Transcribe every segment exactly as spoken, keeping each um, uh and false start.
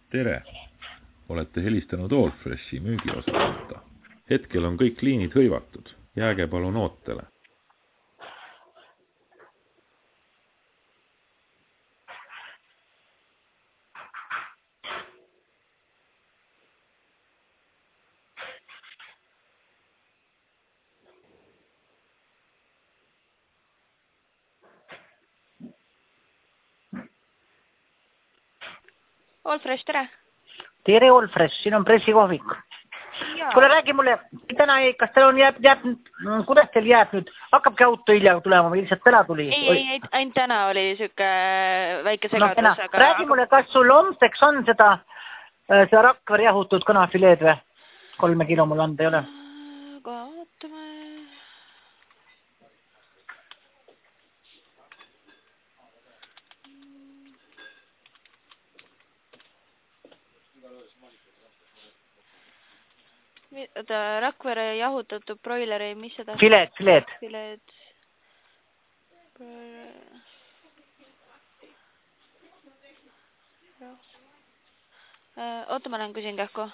Tere! Olete helistanud Allfreshi müügiosakonda. Hetkel on kõik liinid hõivatud. Jääge palun ootele. Allfresh, tere! Tere, Allfresh, siin on pressikohvik. Kuule, räägi mulle, täna ei, kas teil on jääb, jääb, kuidas teil jääb nüüd? Hakkabki auto hilja tulema, või lihtsalt täna tuli? Ei, ei, ei, ainult täna oli süke väike segadus. No, aga... Räägi mulle, kas sul homseks on seda, seda Rakvere jahutud kanafileed või? Kolme kilo mul anda ei ole. Kohe ootame. Oota, Rakvere jahutatud broileri, mis seda? Fileed, fileed. Fileed. Oota, ma lähen küsin kähku.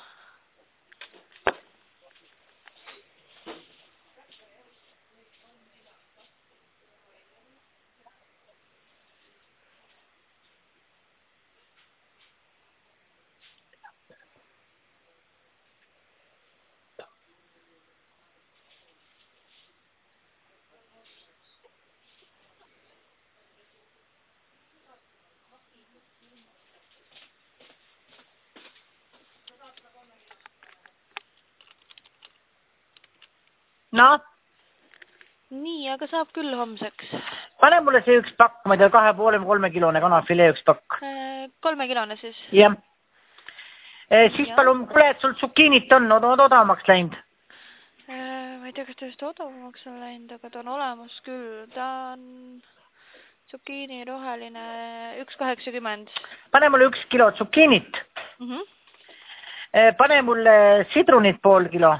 No? Nii, aga saab küll homseks. Pane mulle see üks pakk, ma ei tea, kahe poole või kolme kilone kanafilee üks pakk. Kolme kilone siis? Jah. E, siis ja. Palun, kuule, et sul tsukiinit on, on odavamaks läinud? Ma ei tea, kas ta just odavamaks on läinud, aga ta on olemas küll. Ta on tsukiini roheline üks kaheksakümmend. Pane mulle üks kilo tsukiinit. Mm -hmm. e, pane mulle sidrunit pool kilo.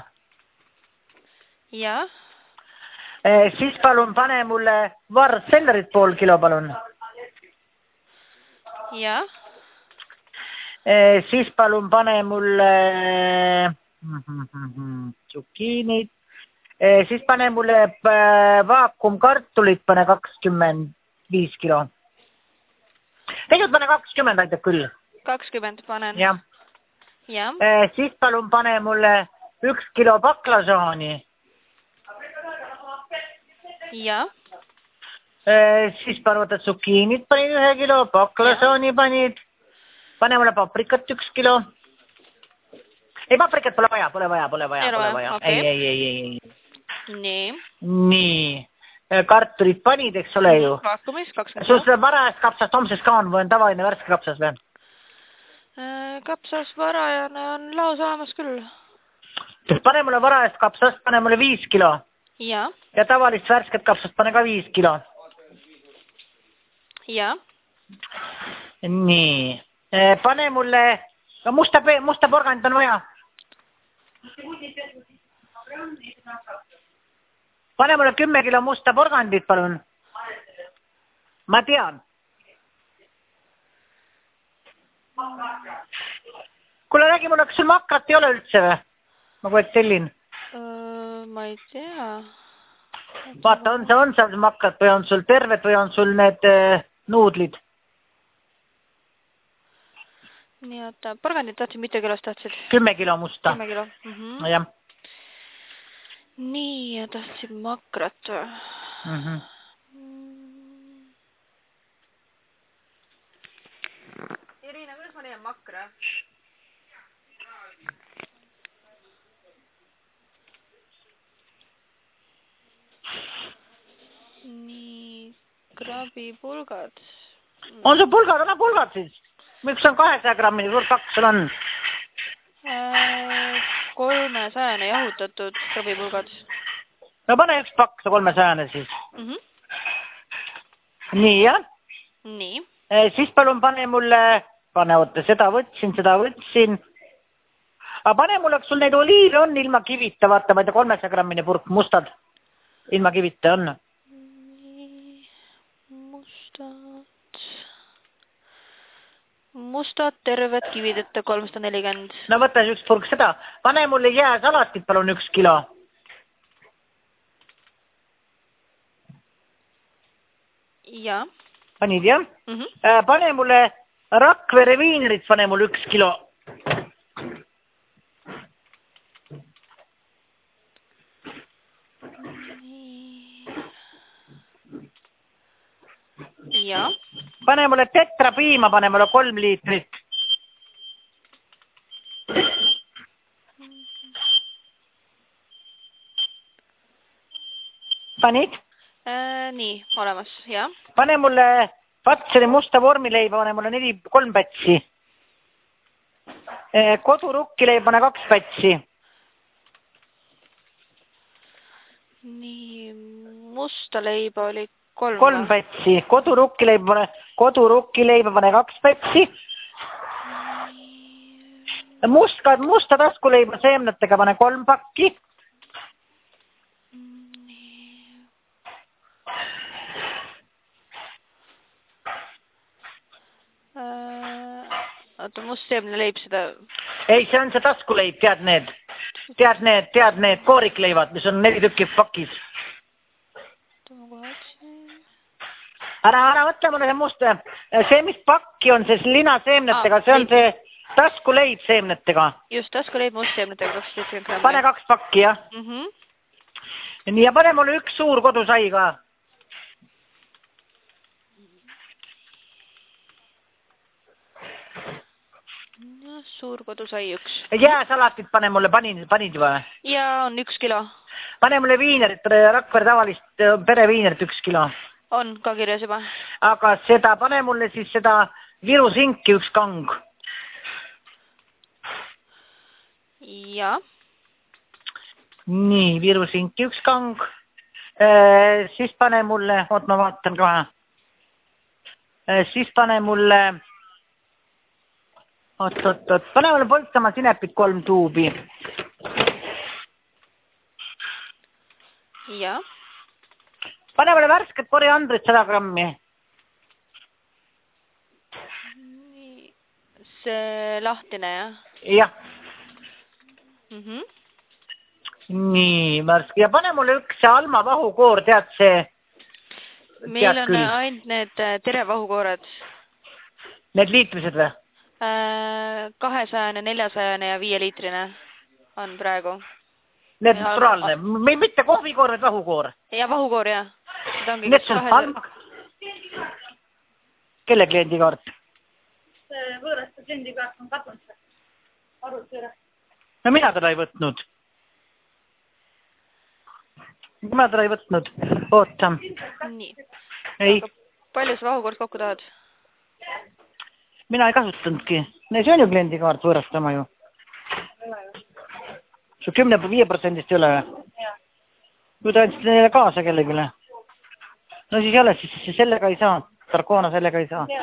Ja. E, siis palun pane mulle varsellerit pool kilo, palun. Ja. E, siis palun pane mulle tsukiinit. E, siis pane mulle vaakumkartulit, pane kakskümmend viis kilo. Tegelikult pane kakskümmend aitab küll. kakskümmend panen. Ja. Ja. E, siis palun pane mulle üks kilo baklažaani. Ja. E, siis palun võtad tsukiinit panid ühe kilo, baklažaani panid. Pane mulle paprikat üks kilo. Ei, paprikat pole vaja, pole vaja, pole vaja, pole vaja. Okay. Ei, ei, ei, ei. Nii. Nii. Kartulit panid, eks ole ju. Vaakumis, kakskümmend. Sul seda varajast kapsast homses ka on või on tavaline värske kapsas või? Kapsas varajane on laos olemas küll. Pane mulle varajast kapsast, pane mulle viis kilo. Ja. Ja tavalist värsket kapsast pane ka viis kilo. Ja. Nii. Pane mulle, musta, musta porgandit on vaja. Pane mulle kümme kilo musta porgandit, palun. Ma tean. Kuule, räägi mulle, kas sul makrat ei ole üldse või? Ma kogu aeg tellin. Uh, ma ei tea. Vaata, on see, on seal makrat või on sul terved või on sul need äh, nuudlid? Nii, oota, porgandit tahtsid, mitu kilost tahtsid? Kümme kilo musta. Kümme kilo. Mm -hmm. No, jah. Nii, ja tahtsid makrat või? Mm -hmm. Irina, kuidas ma leian makra? Nii, krabipulgad. On sul pulgad, anna pulgad siis. Miks on kahesaja grammini, suur kaks sul on? kolmesajane jahutatud krabipulgad. No pane üks pakk, see kolmesajane siis. Mm -hmm. Nii, jah? Nii. E, siis palun pane mulle, pane oota, seda võtsin, seda võtsin. Aga pane mulle, kas sul neid oliive on ilma kivita, vaata, ma ei tea, kolmesaja grammini purk, mustad. Ilma kivita on. Nii, mustad. mustad terved kivideta kolmsada nelikümmend. No võta üks purk seda. Pane mulle jääsalatit palun üks kilo. Ja. Panid jah? Mm -hmm. äh, pane mulle Rakvere viinerit, pane mulle üks kilo. Ja. Pane mulle tetra piima, pane mulle kolm liitrit. Panid? Äh, nii, olemas, jah. Pane mulle Patseri musta vormileiba, pane mulle neli, kolm pätsi. Kodurukkileib, pane kaks pätsi. Nii, musta leiba oli kolm. Kolm pätsi. Kodurukkileib, pane, kodurukkileiba, pane kaks pätsi. Musta, musta taskuleiba seemnetega, pane kolm pakki. Oota, must seemne leib seda... Ei, see on see taskuleib, tead need. Tead need, tead need koorikleivad, mis on neli tükki pakis. Ära, ära võtle mulle see must. See, mis pakki on, see lina seemnetega, see on see taskuleib seemnetega. Just, taskuleib must seemnetega kakssada seitsekümmend grammi. Pane kaks pakki, jah. Mm -hmm. Nii, ja pane mulle üks suur kodusai ka. Suur kodusai üks. Jääsalatit pane mulle, panid, panid või? Ja on üks kilo. Pane mulle viinerit, Rakvere tavalist pereviinerit üks kilo. On ka kirjas juba. Aga seda, pane mulle siis seda Viru sinki üks kang. Ja. Nii, Viru sinki üks kang. E, siis pane mulle, oot ma vaatan kohe. E, siis pane mulle... Oot, oot, oot. Pane mulle poltsama sinepit kolm tuubi. Ja. Pane mulle värsket koriandrit sada grammi. See lahtine, jah? Jah. Mm -hmm. Nii, värske. Ja pane mulle üks see Alma vahukoor, tead see... Meil on küll ainult need terevahukoored. Need liitrised või? kahesajane, neljasajane ja viie liitrine on praegu. Need naturaalne, mitte kohvikoor, vaid vahukoor. Ja vahukoor, jah. Need on Alma. Kelle kliendikaart? See võõraste kliendikaart on kadunud. Arvutusele. No mina teda ei võtnud. Mina teda ei võtnud. Oota. Nii. Ei. Palju sa vahukoort kokku tahad? Mina ei kasutanudki. See on ju kliendikaart võõrastama ju. Su kümne viie protsendist ei ole või? Kui ta andsid neile kaasa kellegile. No siis ei ole, siis sellega ei saa. Tarkoona sellega ei saa.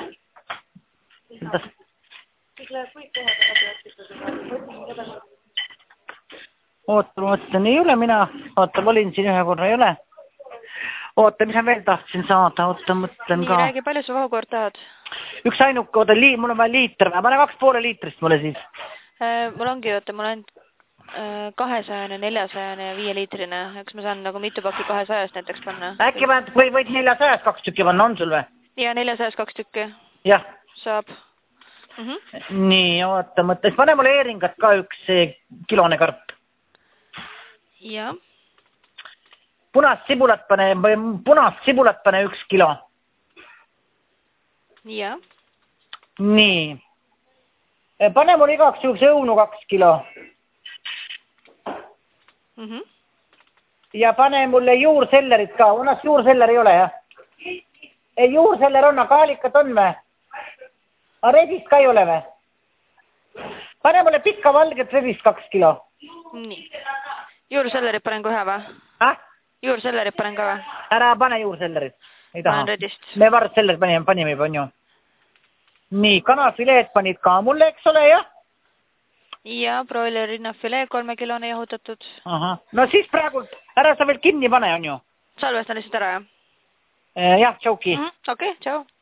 Oota, ma mõtlen, ei ole mina. Oota, ma olin siin ühe korra, ei ole. Oota, mis ma veel tahtsin saada? Oota, mõtlen ka. Nii, räägi, palju sa vahukoort tahad? Üks ainuke, oota, lii, mul on vaja liiter. Ma pane kaks poole liitrist mulle siis. Mul ongi, oota, mul on kahesajane, neljasajane ja viie liitrine. Eks ma saan nagu mitu pakki kahesajast näiteks panna. Äkki või võid neljasajast kaks tükki panna, on sul või? Ja neljasajast kaks tükki. Jah. Saab. Mm -hmm. Nii, oota, mõttes. Pane mulle eeringat ka üks kilone karp. Ja. Punast sibulat pane, punast sibulat pane üks kilo. Ja. Nii. Pane mul igaks juhuks õunu kaks kilo. Mm -hmm. Ja pane mulle juursellerit ka. Unas juurseller ei ole, jah? Ei, juurseller on, aga kaalikat on või? Aga redist ka ei ole või? Pane mulle pikka valget redist kaks kilo. Nii. Juursellerit panen kohe või? Ah? Juursellerit panen ka või? Ära pane juursellerit. Ei taha. Panen redist. Me varsellerit panime, panime juba, on ju. Nii, kanafileed panid ka mulle, eks ole, jah? Ja broilerinnafilee kolmekilone jahutatud. Aha. No siis praegu, ära sa veel kinni pane, on ju? Salvestan lihtsalt ära, jah? Jah, tšauki. Mm -hmm. Okei, okay, tšau.